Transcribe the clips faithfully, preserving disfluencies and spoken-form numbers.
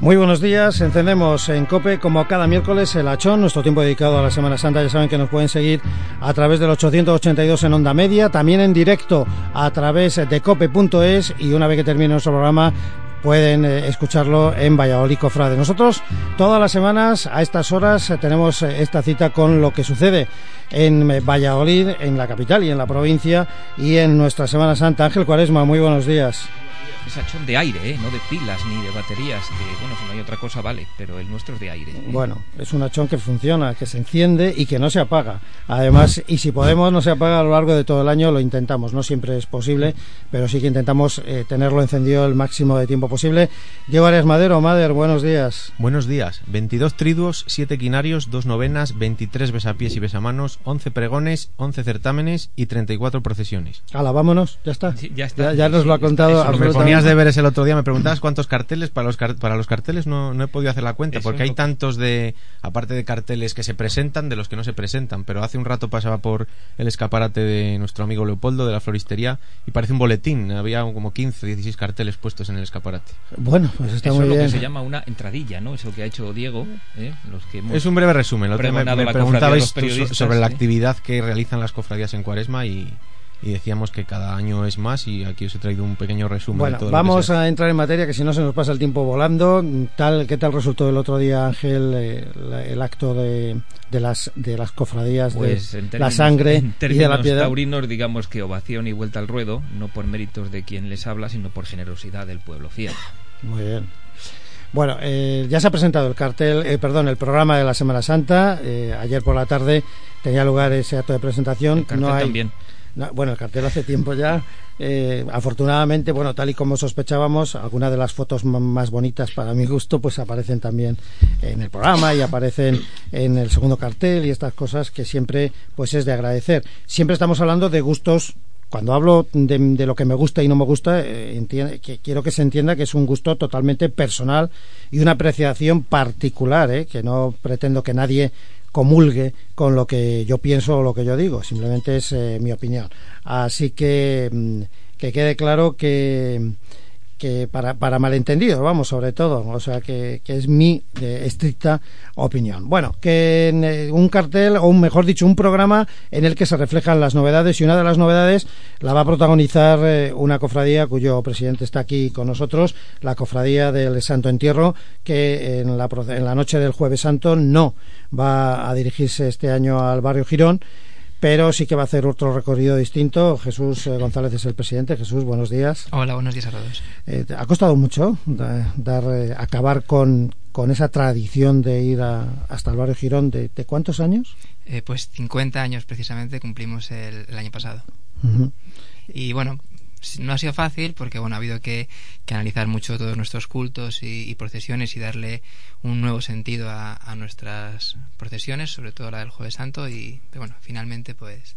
Muy buenos días, encendemos en COPE como cada miércoles el Achón, nuestro tiempo dedicado a la Semana Santa. Ya saben que nos pueden seguir a través del ochocientos ochenta y dos en onda media, también en directo a través de cope punto es, y una vez que termine nuestro programa pueden eh, escucharlo en Valladolid Cofrade. Nosotros todas las semanas a estas horas eh, tenemos eh, esta cita con lo que sucede en eh, Valladolid, en la capital y en la provincia, y en nuestra Semana Santa. Ángel Cuaresma, muy buenos días. Es achón de aire, ¿eh? No de pilas ni de baterías, que bueno, si no hay otra cosa vale, pero el nuestro es de aire, ¿eh? Bueno, es un achón que funciona, que se enciende y que no se apaga. Además, y si podemos, no se apaga a lo largo de todo el año, lo intentamos. No siempre es posible, pero sí que intentamos eh, tenerlo encendido el máximo de tiempo posible. Diego Arias Madero, Mader, buenos días. Buenos días. veintidós triduos, siete quinarios, dos novenas, veintitrés besapiés y besamanos, once pregones, once certámenes y treinta y cuatro procesiones. Hala, vámonos, ya está. Sí, ya está. Ya, ya nos lo ha contado. Eso, me ponías deberes el otro día, me preguntabas cuántos carteles. Para los car- para los carteles no, no he podido hacer la cuenta, Eso porque hay lo... tantos de, aparte de carteles que se presentan, de los que no se presentan. Pero hace un rato pasaba por el escaparate de nuestro amigo Leopoldo de la floristería y parece un boletín. Había como quince, dieciséis carteles puestos en el escaparate. Bueno, pues está Eso muy es lo bien. que se llama una entradilla, ¿no? Eso que ha hecho Diego, ¿eh? Los que hemos Es un breve resumen. Lo que me, me preguntabais tú sobre la ¿eh? actividad que realizan las cofradías en Cuaresma y... y decíamos que cada año es más, y aquí os he traído un pequeño resumen. Bueno, de todo vamos lo que sea. a entrar en materia, que si no se nos pasa el tiempo volando. Tal, ¿qué tal resultó el otro día, Ángel, eh, la, el acto de, de las de las cofradías pues de términos, la sangre en y de la piedad? Taurinos, digamos que ovación y vuelta al ruedo, no por méritos de quien les habla, sino por generosidad del pueblo fiel. Muy bien. Bueno, eh, ya se ha presentado el cartel, eh, perdón, el programa de la Semana Santa. Eh, ayer por la tarde tenía lugar ese acto de presentación. El cartel no hay, también. No, bueno, el cartel hace tiempo ya. Eh, afortunadamente, bueno, tal y como sospechábamos, algunas de las fotos m- más bonitas para mi gusto, pues aparecen también en el programa y aparecen en el segundo cartel, y estas cosas que siempre, pues es de agradecer. Siempre estamos hablando de gustos. Cuando hablo de, de lo que me gusta y no me gusta, eh, entiende, que quiero que se entienda que es un gusto totalmente personal y una apreciación particular, eh, que no pretendo que nadie comulgue con lo que yo pienso o lo que yo digo, simplemente es eh, mi opinión. Así que mm, que quede claro que que para, para malentendidos, vamos, sobre todo, o sea, que, que es mi eh, estricta opinión. Bueno, que en, eh, un cartel, o un, mejor dicho, un programa en el que se reflejan las novedades, y una de las novedades la va a protagonizar eh, una cofradía cuyo presidente está aquí con nosotros, la cofradía del Santo Entierro, que en la, en la noche del Jueves Santo no va a dirigirse este año al barrio Girón, pero sí que va a hacer otro recorrido distinto. Jesús eh, González es el presidente. Jesús, buenos días. Hola, buenos días a todos. Eh, ¿Ha costado mucho da, dar eh, acabar con, con esa tradición de ir a, hasta el barrio Girón? ¿De, de cuántos años? Eh, pues cincuenta años precisamente cumplimos el, el año pasado. Uh-huh. Y bueno, no ha sido fácil porque bueno, ha habido que, que analizar mucho todos nuestros cultos y, y procesiones y darle un nuevo sentido a, a nuestras procesiones, sobre todo la del Jueves Santo, y bueno, finalmente pues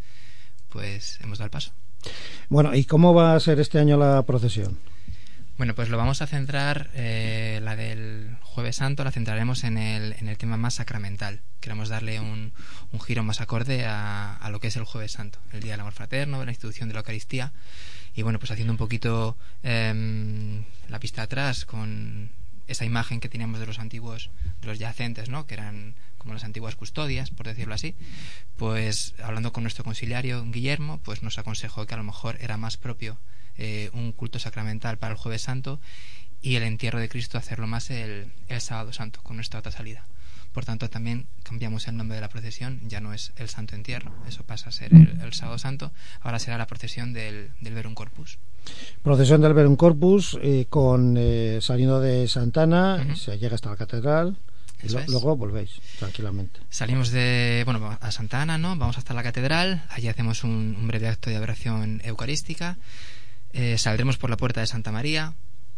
pues hemos dado el paso. Bueno, ¿y cómo va a ser este año la procesión? Bueno, pues lo vamos a centrar, eh, la del Jueves Santo la centraremos en el, en el tema más sacramental. Queremos darle un, un giro más acorde a, a lo que es el Jueves Santo, el Día del Amor Fraterno, la institución de la Eucaristía, y bueno, pues haciendo un poquito eh, la pista atrás con esa imagen que teníamos de los antiguos, de los yacentes, ¿no?, que eran como las antiguas custodias, por decirlo así. Pues hablando con nuestro conciliario Guillermo, pues nos aconsejó que a lo mejor era más propio eh, un culto sacramental para el Jueves Santo, y el entierro de Cristo hacerlo más el, el Sábado Santo, con nuestra otra salida. Por tanto, también cambiamos el nombre de la procesión, ya no es el Santo Entierro, eso pasa a ser el, el Sábado Santo, ahora será la procesión del, del Verum Corpus. Procesión del Verum Corpus, eh, con eh, saliendo de Santana, uh-huh. Se llega hasta la catedral. Y lo, luego volvéis tranquilamente. Salimos de, bueno, a Santa Ana, ¿no? Vamos hasta la catedral, allí hacemos un, un breve acto de adoración eucarística, eh, saldremos por la puerta de Santa María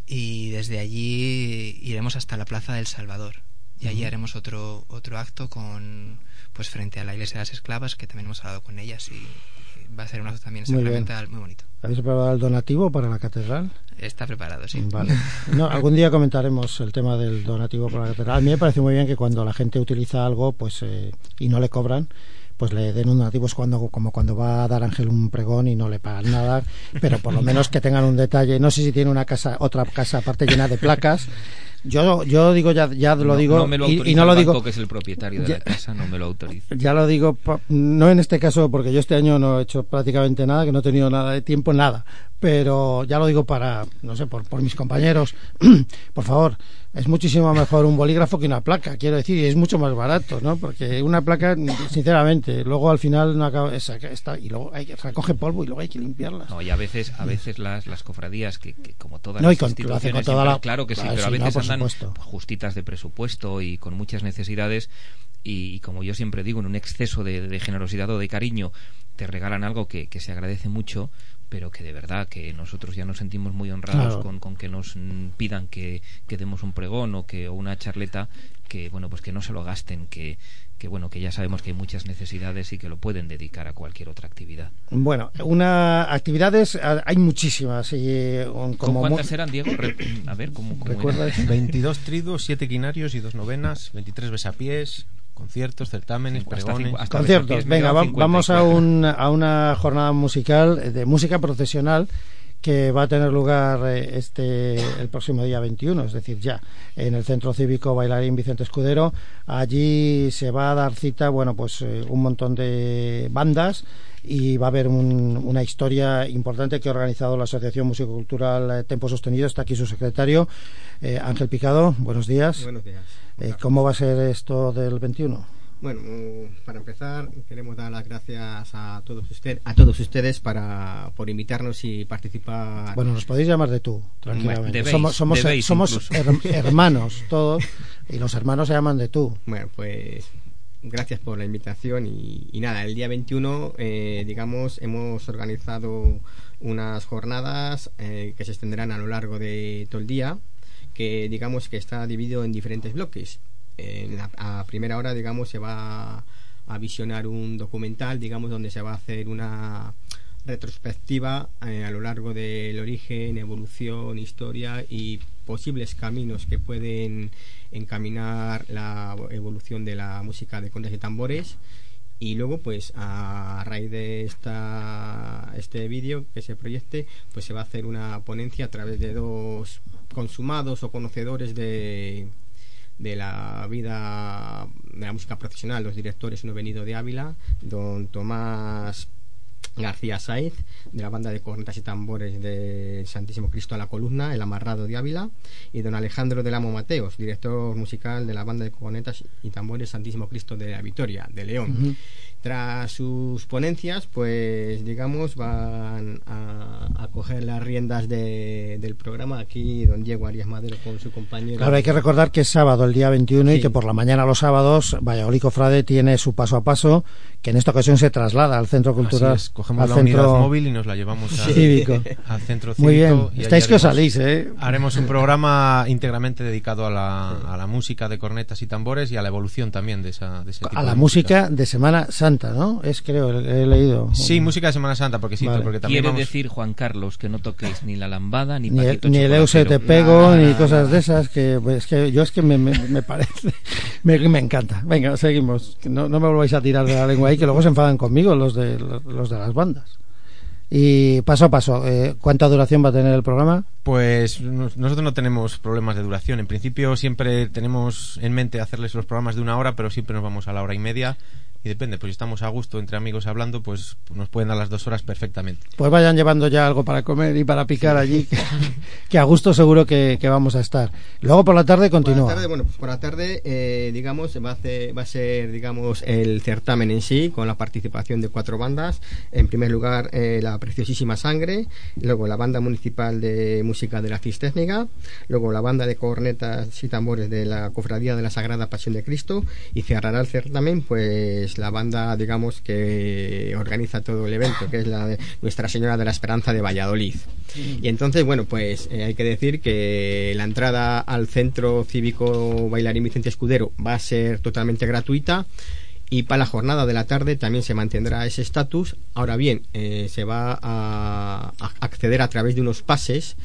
y desde allí iremos hasta la Plaza del Salvador, y allí uh-huh. haremos otro otro acto con, pues frente a la iglesia de las esclavas, que también hemos hablado con ellas, y va a ser un acto también sacramental muy, muy bonito. ¿Habéis preparado el donativo para la catedral? Está preparado, sí. Vale. No, algún día comentaremos el tema del donativo para la catedral. A mí me parece muy bien que cuando la gente utiliza algo, pues eh, y no le cobran, pues le den un donativo. Es cuando, como cuando va a dar Ángel un pregón y no le pagan nada, pero por lo menos que tengan un detalle. No sé si tiene una casa, otra casa aparte llena de placas, Yo, yo digo, ya, ya lo no, digo, no me lo y, y no lo el banco, digo, que es el propietario de ya, la casa, no me lo autoriza. Ya lo digo, no en este caso, porque yo este año no he hecho prácticamente nada, que no he tenido nada de tiempo, nada. Pero ya lo digo para, no sé, por, por mis compañeros, por favor, es muchísimo mejor un bolígrafo que una placa, quiero decir, y es mucho más barato, ¿no? Porque una placa, sinceramente, luego al final no acaba, esa, está, y luego hay que recoge polvo y luego hay que limpiarlas. No, y a veces, a veces las, las cofradías, que, que como todas no, las y con, instituciones, lo hace con toda siempre, la, claro que sí, claro, pero a sí, veces no, andan supuesto. justitas de presupuesto y con muchas necesidades, y, y como yo siempre digo, en un exceso de, de generosidad o de cariño, te regalan algo que, que se agradece mucho, pero que de verdad que nosotros ya nos sentimos muy honrados claro. con, con que nos pidan que, que demos un pregón o que o una charleta, que bueno, pues que no se lo gasten, que que bueno, que ya sabemos que hay muchas necesidades y que lo pueden dedicar a cualquier otra actividad. Bueno, una actividades hay muchísimas y como ¿cuántas eran, Diego? A ver, ¿cómo, cómo ¿recuerdas? veintidós triduos, siete quinarios y dos novenas, veintitrés besapiés, conciertos, certámenes, pregones. Hasta conciertos. Venga, va, vamos a, un, a una jornada musical de música profesional que va a tener lugar este el próximo día veintiuno, es decir, ya en el Centro Cívico Bailarín Vicente Escudero. Allí se va a dar cita, bueno, pues eh, un montón de bandas, y va a haber un, una historia importante que ha organizado la Asociación Musicocultural Tempo Sostenido. Está aquí su secretario, eh, Ángel Picado. Buenos días. Buenos días. Eh, ¿Cómo va a ser esto del veintiuno? Bueno, para empezar, queremos dar las gracias a todos ustedes, a todos ustedes para por invitarnos y participar. Bueno, nos podéis llamar de tú, tranquilamente. Debéis, somos somos, debéis somos her, hermanos todos, y los hermanos se llaman de tú. Bueno, pues gracias por la invitación y, y nada, el día veintiuno, eh, digamos, hemos organizado unas jornadas eh, que se extenderán a lo largo de todo el día, que digamos que está dividido en diferentes bloques. En la, a primera hora, digamos, se va a visionar un documental, digamos, donde se va a hacer una retrospectiva eh, a lo largo del origen, evolución, historia y posibles caminos que pueden encaminar la evolución de la música de congas y tambores. Y luego, pues, a raíz de esta este vídeo que se proyecte, pues se va a hacer una ponencia a través de dos consumados o conocedores de de la vida de la música profesional, los directores. Uno venido de Ávila, don Tomás García Saiz, de la banda de cornetas y tambores de Santísimo Cristo a la Columna, el Amarrado de Ávila, y don Alejandro del Amo Mateos, director musical de la banda de cornetas y tambores Santísimo Cristo de la Vitoria, de León. Uh-huh. Tras sus ponencias, pues digamos, van a, a coger las riendas de, del programa aquí don Diego Arias Madero con su compañero. Claro, hay que recordar que es sábado el día veintiuno, sí, y que por la mañana los sábados Valladolid Cofrade tiene su paso a paso, que en esta ocasión se traslada al Centro Cultural. Así es, cogemos al la centro unidad móvil y nos la llevamos a, cívico. al Centro Cívico. Muy bien, y estáis que os haremos, salís, ¿eh? Haremos un programa íntegramente dedicado a la, a la música de cornetas y tambores y a la evolución también de, esa, de ese tipo a la de música. música de Semana Santa, ¿no? Es, creo, he leído. Sí, música de Semana Santa, porque sí, vale. porque también Quiere vamos... decir, Juan Carlos, que no toquéis ni la lambada, ni ni el, Paquito ni el Euse te pego, nada, ni nada, cosas nada. de esas, que pues, es que yo es que me, me, me parece, me, me encanta. Venga, seguimos. No, no me volváis a tirar de la lengua ahí, que luego se enfadan conmigo los de los, los de las bandas. Y paso a paso, eh, ¿cuánta duración va a tener el programa? Pues nosotros no tenemos problemas de duración. En principio siempre tenemos en mente hacerles los programas de una hora, pero siempre nos vamos a la hora y media. Y depende, pues si estamos a gusto entre amigos hablando, pues nos pueden dar las dos horas perfectamente. Pues vayan llevando ya algo para comer y para picar allí, que, que a gusto seguro que, que vamos a estar. Luego por la tarde continúa. Por la tarde, bueno, pues por la tarde, eh, digamos, va a, hacer, va a ser, digamos, el certamen en sí, con la participación de cuatro bandas. En primer lugar, eh, la Preciosísima Sangre, luego la Banda Municipal de Música de la Cistécnica, luego la Banda de Cornetas y Tambores de la Cofradía de la Sagrada Pasión de Cristo, y cerrará el certamen, pues, la banda, digamos, que organiza todo el evento, que es la de Nuestra Señora de la Esperanza de Valladolid. Y entonces, bueno, pues eh, hay que decir que la entrada al Centro Cívico Bailarín Vicente Escudero va a ser totalmente gratuita, y para la jornada de la tarde también se mantendrá ese estatus. Ahora bien, eh, se va a, a acceder a través de unos pases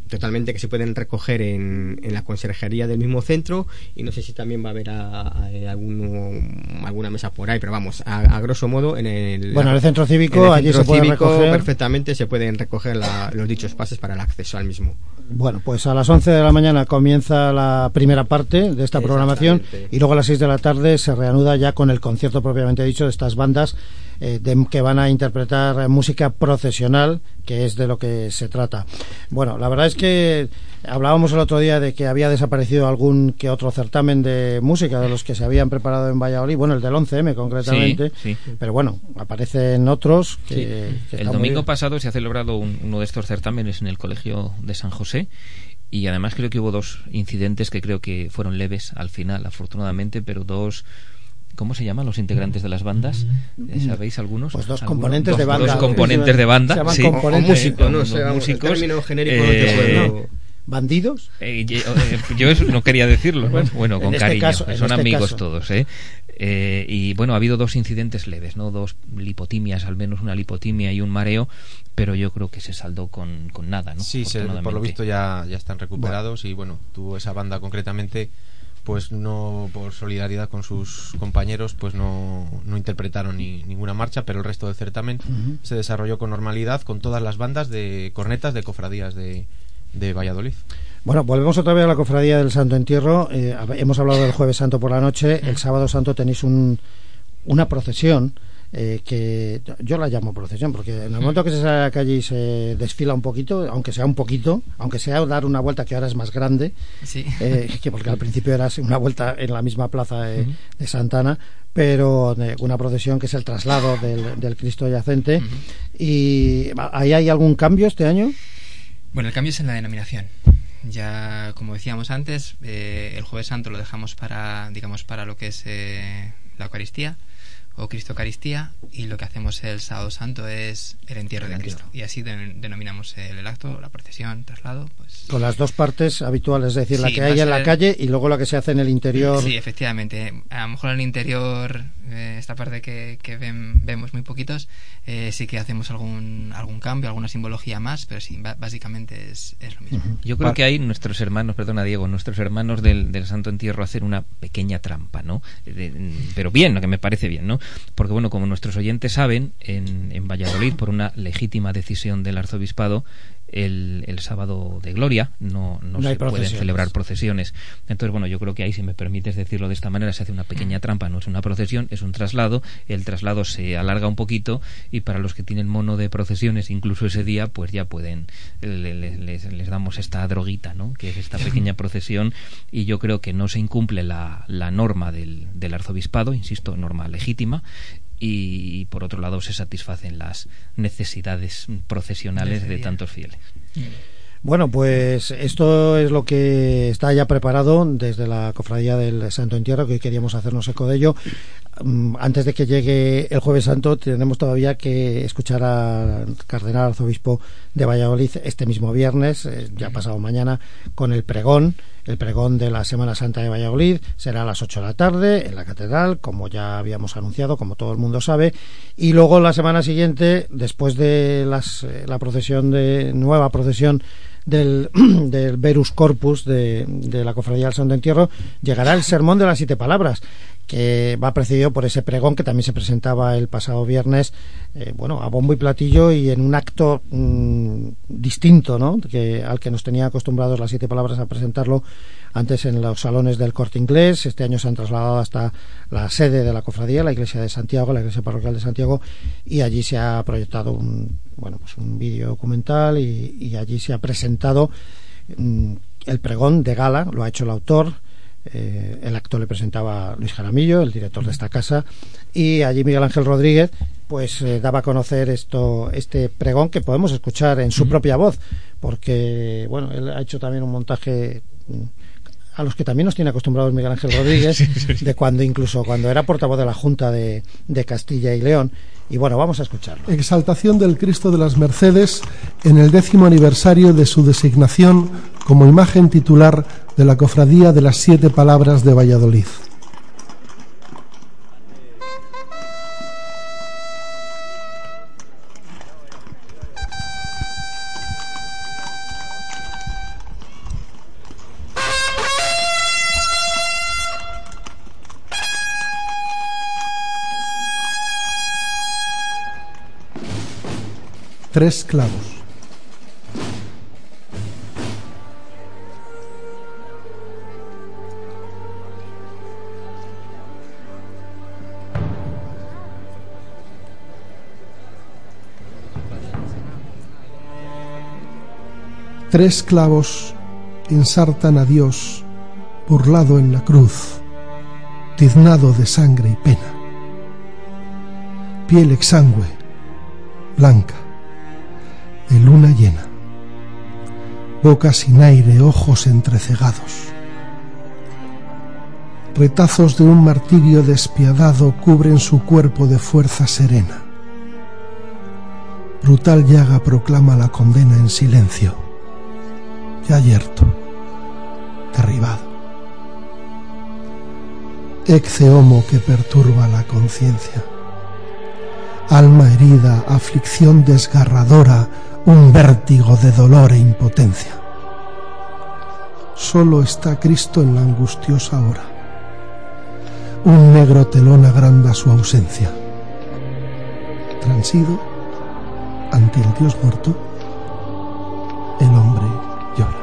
totalmente, que se pueden recoger en, en la conserjería del mismo centro, y no sé si también va a haber a, a, a alguno, alguna mesa por ahí, pero vamos, a, a grosso modo en el, bueno, en el centro cívico, en el allí centro se puede cívico recoger perfectamente se pueden recoger la, los dichos pases para el acceso al mismo. Bueno, pues a las once de la mañana comienza la primera parte de esta programación y luego a las seis de la tarde se reanuda ya con el concierto propiamente dicho de estas bandas eh, de, que van a interpretar música procesional, que es de lo que se trata. Bueno, la verdad es que hablábamos el otro día de que había desaparecido algún que otro certamen de música de los que se habían preparado en Valladolid, bueno, el del once eme concretamente, sí, sí. Pero bueno, aparecen otros que, sí. que el domingo pasado se ha celebrado un, uno de estos certámenes en el Colegio de San José, y además creo que hubo dos incidentes que creo que fueron leves al final, afortunadamente, pero dos... ¿Cómo se llaman los integrantes de las bandas? ¿Sabéis algunos? Pues dos ¿Alguno? componentes dos, de banda. Dos componentes de banda. Se llaman sí. componentes. O músicos, no sé, músicos. El término genérico eh, no te puedo... ¿Bandidos? Eh, yo, eh, yo eso no quería decirlo, ¿no? Bueno, con en este cariño. caso, Son este amigos caso. todos, ¿eh? ¿eh? Y bueno, ha habido dos incidentes leves, ¿no? Dos lipotimias, al menos una lipotimia y un mareo, pero yo creo que se saldó con, con nada, ¿no? Sí, se, por lo visto ya, ya están recuperados. Bueno. Y bueno, tuvo esa banda concretamente, pues no, por solidaridad con sus compañeros, pues no, no interpretaron ni, ninguna marcha, pero el resto del certamen uh-huh. se desarrolló con normalidad con todas las bandas de cornetas de cofradías de, de Valladolid. Bueno, volvemos otra vez a la cofradía del Santo Entierro. Eh, hemos hablado del Jueves Santo por la noche. El Sábado Santo tenéis un, una procesión eh, que yo la llamo procesión, porque en el momento que se sale a la calle y se desfila un poquito, aunque sea un poquito, aunque sea dar una vuelta que ahora es más grande, sí. eh, que porque al principio era una vuelta en la misma plaza de, uh-huh. de Santana, pero de una procesión que es el traslado del, del Cristo yacente. Uh-huh. ¿Y ahí hay algún cambio este año? Bueno, el cambio es en la denominación. Ya, como decíamos antes, eh, el Jueves Santo lo dejamos para, digamos, para lo que es eh, la Eucaristía o Cristo Eucaristía, y lo que hacemos el Sábado Santo es el entierro de Cristo, y así de, denominamos el, el acto, la procesión, traslado, pues... Con las dos partes habituales, es decir, sí, la que hay en ser... la calle y luego la que se hace en el interior. Sí, efectivamente. A lo mejor en el interior, eh, esta parte que, que ven, vemos muy poquitos, eh, sí que hacemos algún algún cambio, alguna simbología más, pero sí, básicamente es, es lo mismo. Uh-huh. Yo creo que hay nuestros hermanos, perdona Diego, nuestros hermanos del, del Santo Entierro hacen una pequeña trampa, ¿no? De, pero bien, lo que me parece bien, ¿no? Porque bueno, como nuestros oyentes saben, en, en Valladolid, por una legítima decisión del arzobispado, el, el sábado de Gloria no, no, no se pueden celebrar procesiones. Entonces, bueno, yo creo que ahí, si me permites decirlo de esta manera, se hace una pequeña trampa. No es una procesión, es un traslado. El traslado se alarga un poquito, y para los que tienen mono de procesiones, incluso ese día, pues ya pueden, les, les, les damos esta droguita, ¿no? Que es esta pequeña procesión, y yo creo que no se incumple la, la norma del, del arzobispado, insisto, norma legítima, y por otro lado se satisfacen las necesidades procesionales de tantos fieles. Bueno, pues esto es lo que está ya preparado desde la Cofradía del Santo Entierro, que hoy queríamos hacernos eco de ello. Antes de que llegue el Jueves Santo, tenemos todavía que escuchar al Cardenal Arzobispo de Valladolid este mismo viernes, ya pasado mañana, con el pregón. El pregón de la Semana Santa de Valladolid será a las ocho de la tarde en la Catedral, como ya habíamos anunciado, como todo el mundo sabe. Y luego la semana siguiente, después de las, la procesión de nueva procesión del, del Verus Corpus de, de la Cofradía del Santo Entierro, llegará el Sermón de las Siete Palabras, que va precedido por ese pregón que también se presentaba el pasado viernes, eh, bueno, a bombo y platillo, y en un acto mmm, distinto, ¿no?, que al que nos tenía acostumbrados las Siete Palabras a presentarlo antes en los salones del Corte Inglés. Este año se han trasladado hasta la sede de la cofradía, la iglesia de Santiago, la iglesia parroquial de Santiago, y allí se ha proyectado un, bueno, pues un vídeo documental, y, y allí se ha presentado mmm, el pregón de gala. Lo ha hecho el autor. Eh, el acto le presentaba Luis Jaramillo, el director de esta casa, y allí Miguel Ángel Rodríguez pues eh, daba a conocer esto, este pregón, que podemos escuchar en su uh-huh. propia voz, porque bueno, él ha hecho también un montaje a los que también nos tiene acostumbrados Miguel Ángel Rodríguez, sí, sí, sí. de cuando incluso cuando era portavoz de la Junta de, de Castilla y León. Y bueno, vamos a escucharlo. Exaltación del Cristo de las Mercedes en el décimo aniversario de su designación como imagen titular de la Cofradía de las Siete Palabras de Valladolid. Tres clavos. Tres clavos ensartan a Dios burlado en la cruz, tiznado de sangre y pena. Piel exangüe, blanca, de luna llena. Boca sin aire, ojos entrecegados. Retazos de un martirio despiadado cubren su cuerpo de fuerza serena. Brutal llaga proclama la condena en silencio. Ya yerto, derribado. Ecce homo que perturba la conciencia. Alma herida, aflicción desgarradora, un vértigo de dolor e impotencia. Solo está Cristo en la angustiosa hora. Un negro telón agranda su ausencia. Transido, ante el Dios muerto, el hombre llora.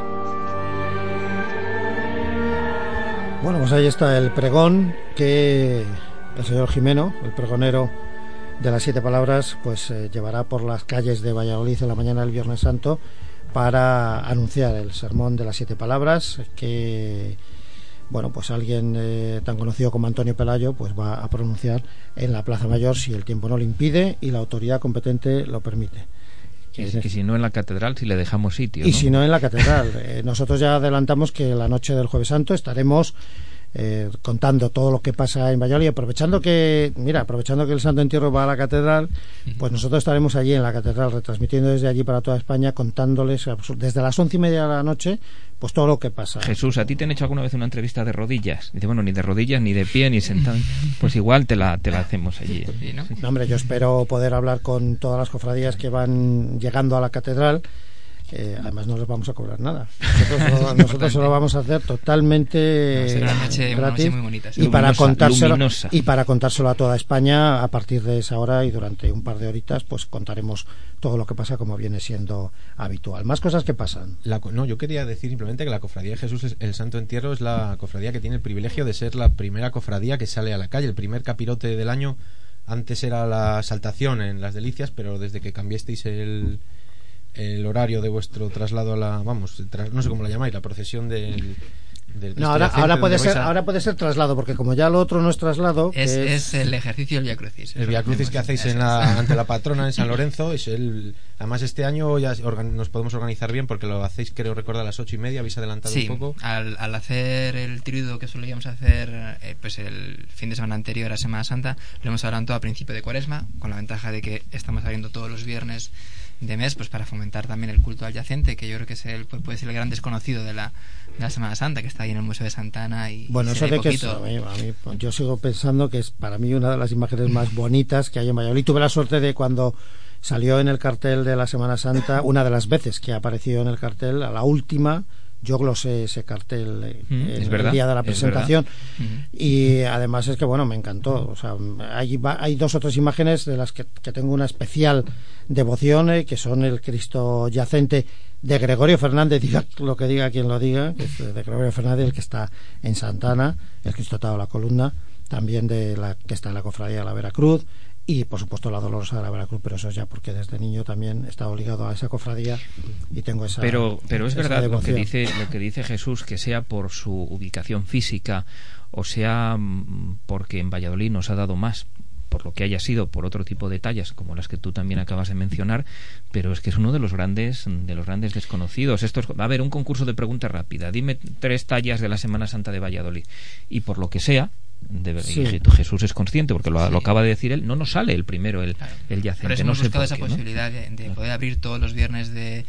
Bueno, pues ahí está el pregón que el señor Jimeno, el pregonero de las siete palabras, pues eh, llevará por las calles de Valladolid en la mañana del Viernes Santo para anunciar el sermón de las siete palabras que, bueno, pues alguien eh, tan conocido como Antonio Pelayo pues va a pronunciar en la Plaza Mayor si el tiempo no lo impide y la autoridad competente lo permite. Que, que si no en la catedral, si le dejamos sitio, y ¿no? si no en la catedral. Eh, nosotros ya adelantamos que la noche del Jueves Santo estaremos eh, contando todo lo que pasa en Valladolid, aprovechando que, mira, aprovechando que el Santo Entierro va a la catedral, pues nosotros estaremos allí en la catedral, retransmitiendo desde allí para toda España, contándoles desde las once y media de la noche, pues todo lo que pasa. Jesús, ¿a ti te han hecho alguna vez una entrevista de rodillas? Dice, bueno, ni de rodillas, ni de pie, ni sentado. Pues igual te la, te la hacemos allí. Sí, ¿no? No, hombre, yo espero poder hablar con todas las cofradías que van llegando a la catedral. Eh, además no les vamos a cobrar nada. Nosotros, lo, nosotros se lo vamos a hacer totalmente será una noche, una gratis noche muy bonita, sí. y para Luminosa, contárselo luminosa. y para contárselo a toda España a partir de esa hora y durante un par de horitas pues contaremos todo lo que pasa como viene siendo habitual. Más cosas que pasan. La, no, yo quería decir simplemente que la Cofradía de Jesús, es, el Santo Entierro, es la cofradía que tiene el privilegio de ser la primera cofradía que sale a la calle, el primer capirote del año. Antes era la Saltación en Las Delicias, pero desde que cambiasteis el el horario de vuestro traslado a la, vamos, tra, no sé cómo la llamáis, la procesión del, del No, ahora, ahora puede ser a... ahora puede ser traslado, porque como ya lo otro no es traslado, es, que es... es el ejercicio del Vía Crucis. El Vía Crucis que hacéis en la, ante la patrona en San Lorenzo es el, además este año ya organ, nos podemos organizar bien porque lo hacéis, creo recordar, a las ocho y media. Habéis adelantado sí, un poco. al, al hacer el tríodo que solíamos hacer eh, pues el fin de semana anterior a Semana Santa, lo hemos adelantado a principio de Cuaresma, con la ventaja de que estamos abriendo todos los viernes de mes, pues para fomentar también el culto adyacente, que yo creo que es el, puede ser el gran desconocido de la, de la Semana Santa, que está ahí en el Museo de Santa Ana. Y, bueno, y eso de que es, poquito... a mí, a mí, yo sigo pensando que es para mí una de las imágenes más bonitas que hay en Valladolid. Tuve la suerte de cuando salió en el cartel de la Semana Santa, una de las veces que apareció en el cartel, a la última, yo glosé ese cartel eh, mm, el, es verdad, el día de la presentación mm. y además es que bueno, me encantó. O sea, hay, hay dos o tres imágenes de las que, que tengo una especial devoción, eh, que son el Cristo yacente de Gregorio Fernández, diga lo que diga quien lo diga, que es de Gregorio Fernández, el que está en Santana, el Cristo atado a la columna, también de la que está en la Cofradía de la Veracruz, y por supuesto la Dolorosa de la Veracruz, pero eso es ya porque desde niño también he estado ligado a esa cofradía y tengo esa pero pero es esa verdad lo que devoción. dice lo que dice Jesús, que sea por su ubicación física o sea porque en Valladolid nos ha dado más, por lo que haya sido, por otro tipo de tallas como las que tú también acabas de mencionar, pero es que es uno de los grandes de los grandes desconocidos. Esto es, a ver, un concurso de pregunta rápida, dime tres tallas de la Semana Santa de Valladolid y por lo que sea de verdad, sí. Jesús es consciente porque lo, sí. lo acaba de decir él, no nos sale el primero el, claro. el yacente. Pero no hemos sé buscado por esa qué, posibilidad ¿no? de, de poder abrir todos los viernes de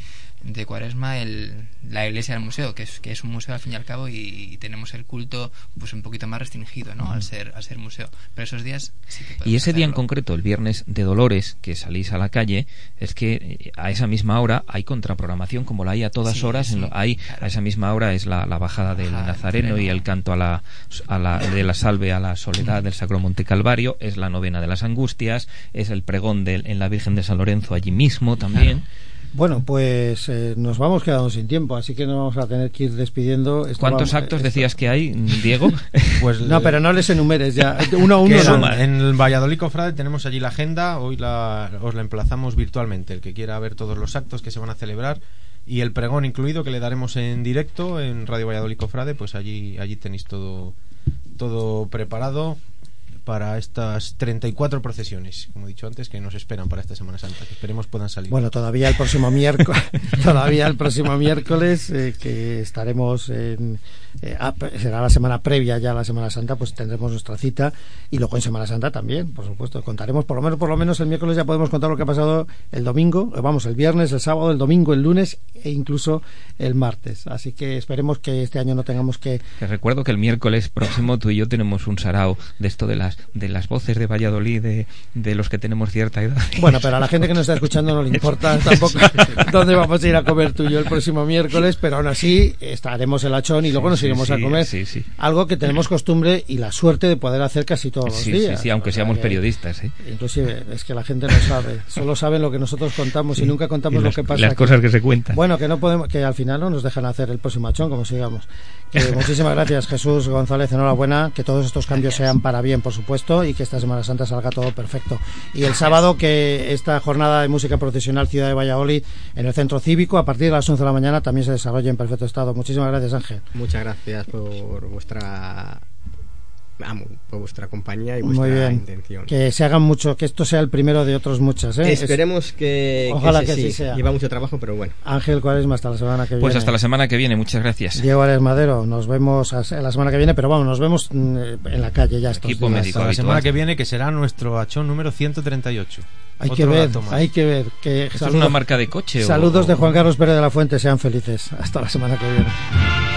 de Cuaresma el, la iglesia del museo, que es, que es un museo al fin y al cabo, y, y tenemos el culto pues un poquito más restringido, ¿no? Al ser, al ser museo. Pero esos días sí que podemos Y ese día en hacerlo. concreto, el viernes de Dolores, que salís a la calle, es que a esa misma hora hay contraprogramación, como la hay a todas Sí, horas. sí, En lo, hay claro. A esa misma hora es la, la bajada del Bajada del Nazareno Nazareno. y el canto a la, a la de la salve a la soledad del Sacro Monte Calvario, es la novena de las Angustias, es el pregón de, en la Virgen de San Lorenzo allí mismo también. Claro. Bueno, pues eh, nos vamos quedando sin tiempo, así que nos vamos a tener que ir despidiendo. Esto ¿Cuántos vamos- actos esto- decías que hay, Diego? Pues No, pero no les enumeres ya. Uno a uno quedan. no. En el Valladolid Cofrade tenemos allí la agenda, hoy la, os la emplazamos virtualmente, el que quiera ver todos los actos que se van a celebrar y el pregón incluido que le daremos en directo en Radio Valladolid Cofrade, pues allí allí tenéis todo todo preparado para estas treinta y cuatro procesiones, como he dicho antes, que nos esperan para esta Semana Santa, que esperemos puedan salir. Bueno, todavía el próximo miércoles, todavía el próximo miércoles eh, que estaremos en, eh, ah, será la semana previa ya a la Semana Santa, pues tendremos nuestra cita y luego en Semana Santa también, por supuesto, contaremos por lo menos por lo menos el miércoles ya podemos contar lo que ha pasado el domingo, eh, vamos, el viernes, el sábado, el domingo, el lunes e incluso el martes. Así que esperemos que este año no tengamos que Te recuerdo que el miércoles próximo tú y yo tenemos un sarao de esto de las de las voces de Valladolid, de, de los que tenemos cierta edad. Bueno, pero a la gente que nos está escuchando no le importa tampoco dónde vamos a ir a comer tú y yo el próximo miércoles, pero aún así estaremos en Lachón y luego nos Sí, iremos sí, a comer. sí, sí. Algo que tenemos costumbre y la suerte de poder hacer casi todos los Sí, días. sí, sí, aunque O sea seamos que, periodistas, ¿eh? Inclusive, es que la gente no sabe. Solo saben lo que nosotros contamos y nunca contamos Y las, lo que pasa las aquí. cosas que se cuentan. Bueno, que no podemos, que al final no nos dejan hacer el próximo achón, como sigamos. Que muchísimas gracias, Jesús González, enhorabuena, que todos estos cambios sean para bien, por supuesto, y que esta Semana Santa salga todo perfecto. Y el sábado, que esta jornada de música profesional Ciudad de Valladolid en el Centro Cívico, a partir de las once de la mañana, también se desarrolle en perfecto estado. Muchísimas gracias, Ángel. Muchas gracias por vuestra amo, por vuestra compañía y Muy vuestra bien. intención. Que se hagan mucho, que esto sea el primero de otros muchas, ¿eh? Esperemos que, Ojalá que, que ese así sí, sea. lleva mucho trabajo, pero bueno. Ángel Cuaresma, hasta la semana que viene. Pues hasta la semana que viene, muchas gracias. Diego Ares Madero, nos vemos a- la semana que viene, pero vamos, nos vemos mm, en la calle ya estos Equipo días. médico. Hasta la habitual. semana que viene, que será nuestro achón número ciento treinta y ocho. Hay Otro que ver, dato más. hay que ver. Que ¿Esto es saludos, una marca de coche? o- saludos o- de Juan Carlos Pérez de la Fuente, sean felices. Hasta la semana que viene.